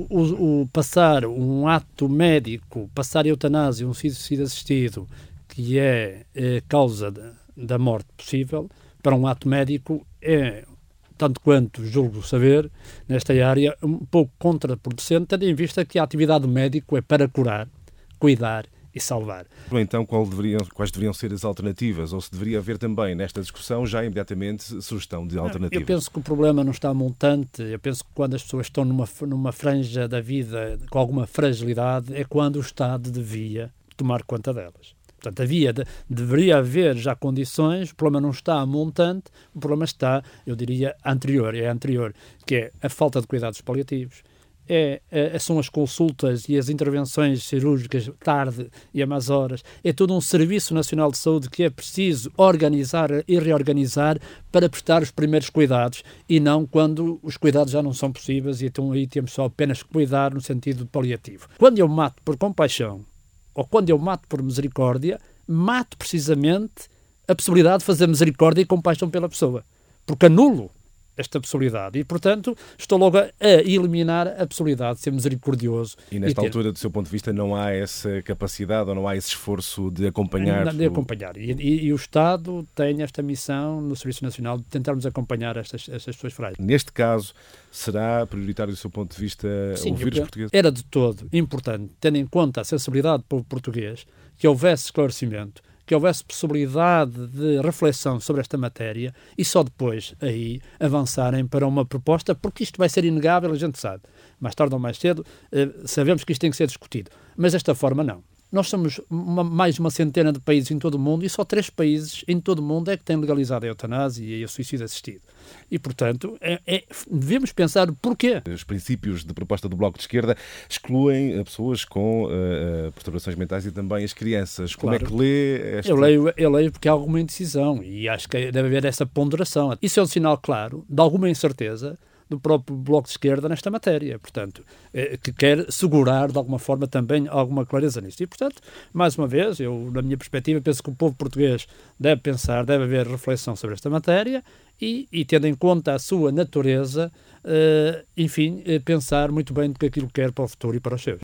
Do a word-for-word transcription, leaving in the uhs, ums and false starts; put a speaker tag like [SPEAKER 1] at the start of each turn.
[SPEAKER 1] o, o passar um ato médico, passar eutanásia, um suicídio assistido, que é, é causa de, da morte possível, para um ato médico é, tanto quanto julgo saber, nesta área, um pouco contraproducente, tendo em vista que a atividade do médico é para curar, cuidar e salvar.
[SPEAKER 2] Então, qual deveriam, quais deveriam ser as alternativas? Ou se deveria haver também, nesta discussão, já imediatamente sugestão de alternativas?
[SPEAKER 1] Eu penso que o problema não está montante. Eu penso que quando as pessoas estão numa, numa franja da vida com alguma fragilidade, é quando o Estado devia tomar conta delas. Portanto, havia, de, deveria haver já condições, o problema não está montante, o problema está, eu diria, anterior, é anterior, que é a falta de cuidados paliativos. É, é, são as consultas e as intervenções cirúrgicas tarde e a más horas. É todo um Serviço Nacional de Saúde que é preciso organizar e reorganizar para prestar os primeiros cuidados e não quando os cuidados já não são possíveis e então aí temos só apenas que cuidar no sentido paliativo. Quando eu mato por compaixão ou quando eu mato por misericórdia, mato precisamente a possibilidade de fazer misericórdia e compaixão pela pessoa, porque anulo esta possibilidade. E, portanto, estou logo a eliminar a possibilidade de ser misericordioso.
[SPEAKER 2] E nesta
[SPEAKER 1] e ter...
[SPEAKER 2] altura, do seu ponto de vista, não há essa capacidade ou não há esse esforço de acompanhar?
[SPEAKER 1] De acompanhar. E, e, e o Estado tem esta missão no Serviço Nacional de tentarmos acompanhar estas, estas pessoas frágeis.
[SPEAKER 2] Neste caso, será prioritário, do seu ponto de vista, Sim, ouvir os portugueses?
[SPEAKER 1] Era de todo importante, tendo em conta a sensibilidade do povo português, que houvesse esclarecimento, que houvesse possibilidade de reflexão sobre esta matéria e só depois aí avançarem para uma proposta, porque isto vai ser inegável, a gente sabe. Mais tarde ou mais cedo, eh, sabemos que isto tem que ser discutido. Mas desta forma, não. Nós somos uma, mais uma centena de países em todo o mundo e só três países em todo o mundo é que têm legalizado a eutanásia e o suicídio assistido. E, portanto, é, é, devemos pensar porquê.
[SPEAKER 2] Os princípios de proposta do Bloco de Esquerda excluem pessoas com uh, perturbações mentais e também as crianças. Como claro. É que lê esta...
[SPEAKER 1] Eu leio, eu leio porque há alguma indecisão e acho que deve haver essa ponderação. Isso é um sinal claro de alguma incerteza do próprio Bloco de Esquerda nesta matéria, portanto, eh, que quer segurar de alguma forma também alguma clareza nisto. E, portanto, mais uma vez, eu, na minha perspectiva, penso que o povo português deve pensar, deve haver reflexão sobre esta matéria e, e tendo em conta a sua natureza, eh, enfim, eh, pensar muito bem do que aquilo quer para o futuro e para os seus.